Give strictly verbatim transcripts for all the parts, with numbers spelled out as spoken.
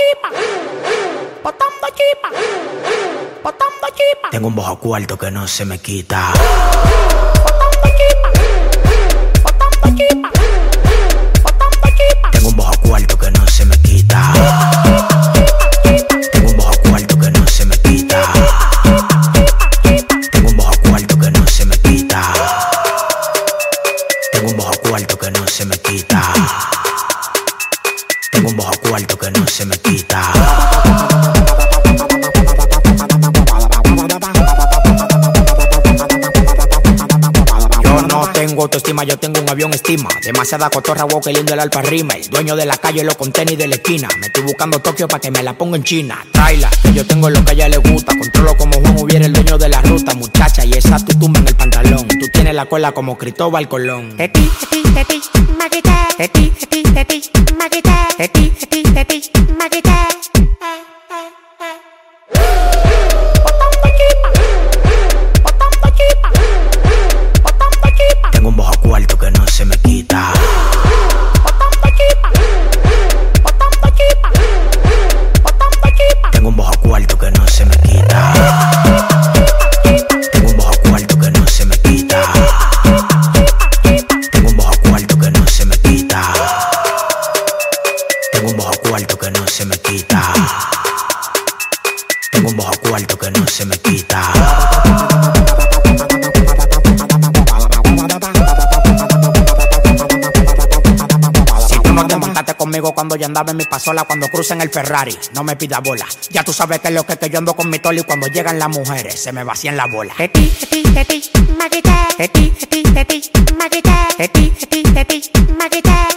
chipa, botando chipa, botando chipa. Tengo un bajo cuarto que no se me quita. Botando chipa, botando chipa, botando chipa. Tengo un bajo cuarto que no se me quita. Tengo un bajo cuarto que no se me quita. Tengo un bajo cuarto que no se me quita. Tengo un bajo cuarto que no se me quita. Tengo un bajo cuarto que no se me quita. Yo no tengo autoestima, yo tengo un avión estima. Demasiada cotorra, wow, que lindo el Alfa Rima. El dueño de la calle, los con tenis de la esquina. Me estoy buscando Tokio pa' que me la ponga en China. Traila, que yo tengo lo que a ella le gusta. Controlo como Juan hubiera el dueño de la ruta. Muchacha, y esa tu tumba en el pantalón. Tú tienes la cola como Cristóbal Colón. Teti, teti, teti, maquita. Teti, teti, teti, maquita. Teti, teti, teti, maquita. Botando chipa, botando chipa, botando chipa. Tengo un bajo cuarto que no se me quita. Botando chipa, botando chipa, botando chipa. Tengo un bajo cuarto que no se me quita. Tengo un bajo cuarto que no se me quita. Tengo un bajo cuarto que no se me quita. Tengo un bajo cuarto que no se me quita. Tengo un bajo cuarto que no se me quita. Si tú no te montaste conmigo cuando yo andaba en mi pasola, cuando crucen el Ferrari, no me pidas bola. Ya tú sabes que es lo que, que yo ando con mi toli. Cuando llegan las mujeres, se me vacían la bola. Teti, teti, teti, maquita. Teti, teti, teti, maquita. Teti, teti, teti, maquita.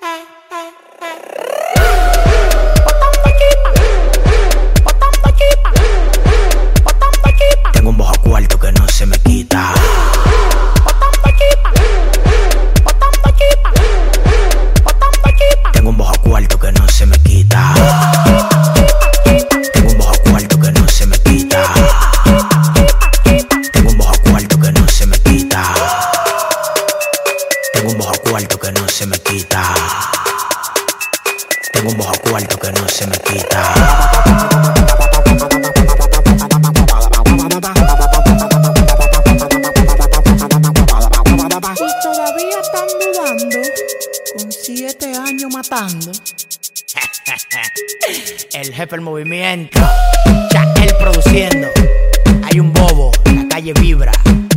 Botando chipa, botando chipa, botando chipa. Tengo un bajo cuarto que no se me quita. Botando chipa, botando chipa, botando chipa. Tengo un bajo cuarto que no se me quita. Tengo un bajo cuarto que no se me quita. Tengo un bajo cuarto que no se me quita. Tengo un bajo cuarto que no se me quita. Tengo un bajo cuarto que no se me quita. Y todavía están dudando, con siete años matando. El jefe del movimiento, ya él produciendo. Hay un bobo, la calle vibra.